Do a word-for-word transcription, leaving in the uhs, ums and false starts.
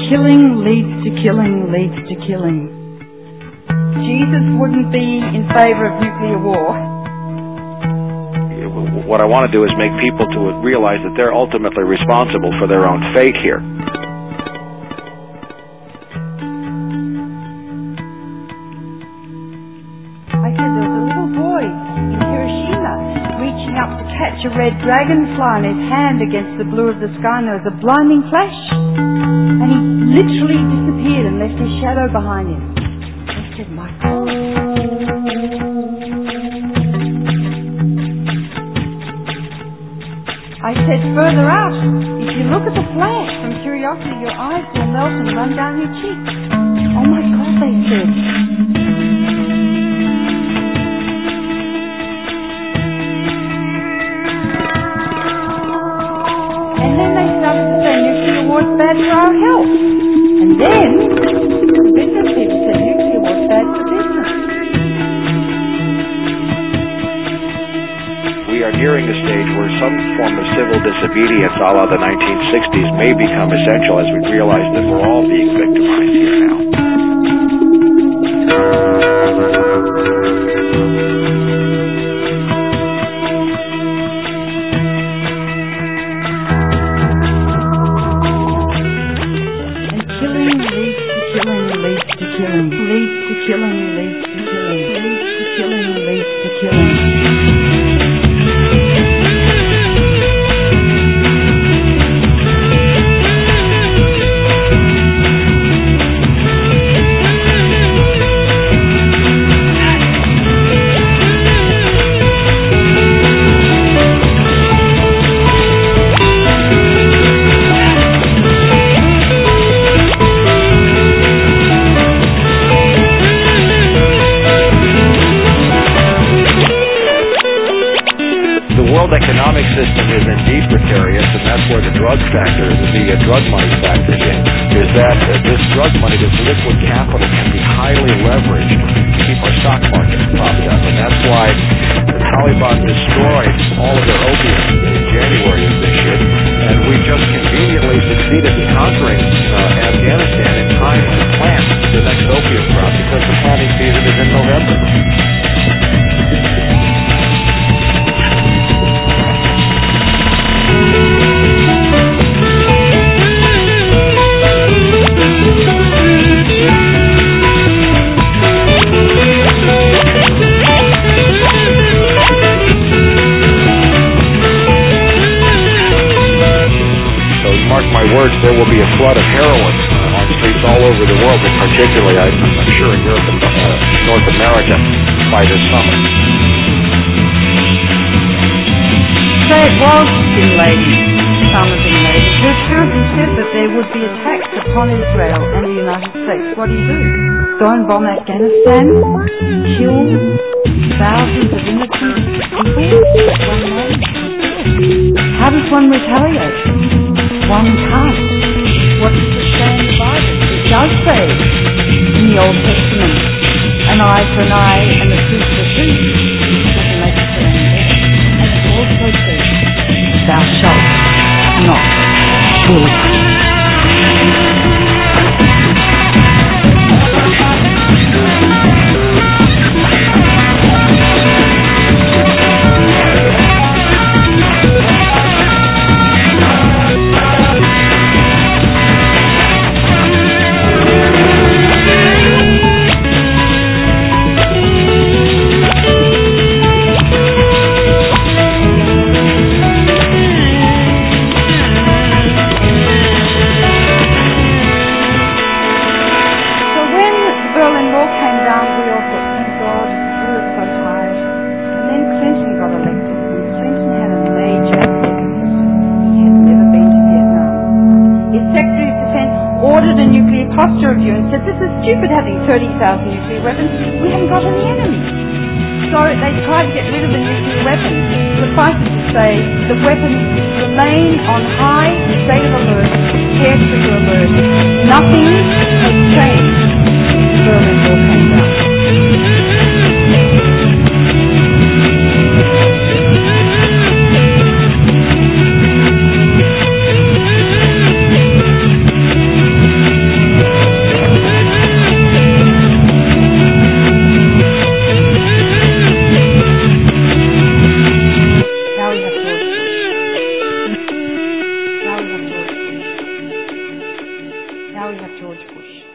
killing leads to killing leads to killing. Jesus wouldn't be in favour of nuclear war. What I want to do is make people to realize that they're ultimately responsible for their own fate here. I said there was a little boy in Hiroshima reaching up to catch a red dragonfly in his hand against the blue of the sky, and there was a blinding flash, and he literally disappeared and left his shadow behind him. I said, my God. I said, further out, if you look at the flash from curiosity, your eyes will melt and run down your cheeks. Oh my God, they said. And then they started to say nuclear war is bad for our health. And then the business people said nuclear war is bad for business. We are nearing a stage where some form of civil disobedience a la the nineteen sixties may become essential as we realize that we're all being victimized here now. And killing leads to killing leads to killing leads to killing leads to killing leads to killing leads to killing. The economic system is indeed precarious, and that's where the drug factor, the uh, drug money factors in, is that uh, this drug money, this liquid capital, can be highly leveraged to keep our stock market propped up. And that's why the Taliban destroyed all of their opium in January of this year, and we just conveniently succeeded in conquering uh, Afghanistan in time to plant the next opium crop because the planting season is in November. Words, there will be a flood of heroin uh, on streets all over the world, but particularly, I, I'm sure, in Europe and uh, North America by this summer. So it was stimulating, Osama bin Laden. The accountant said that there would be attacks upon Israel and the United States. What do you do? Go and bomb Afghanistan? Kill thousands of innocent people? One man? How does one retaliate? One can't. What does it say in the Bible? It does say in the Old Testament, an eye for an eye and a tooth for a tooth. It doesn't make it sound better. And it also says, thou shalt not kill. Stupid having thirty thousand nuclear weapons. We haven't got any enemies. So they tried to get rid of the nuclear weapons. Suffice it to say, the weapons remain on high state of alert, hair trigger alert. Nothing has changed since the Berlin Wall came down. Now we have George Bush.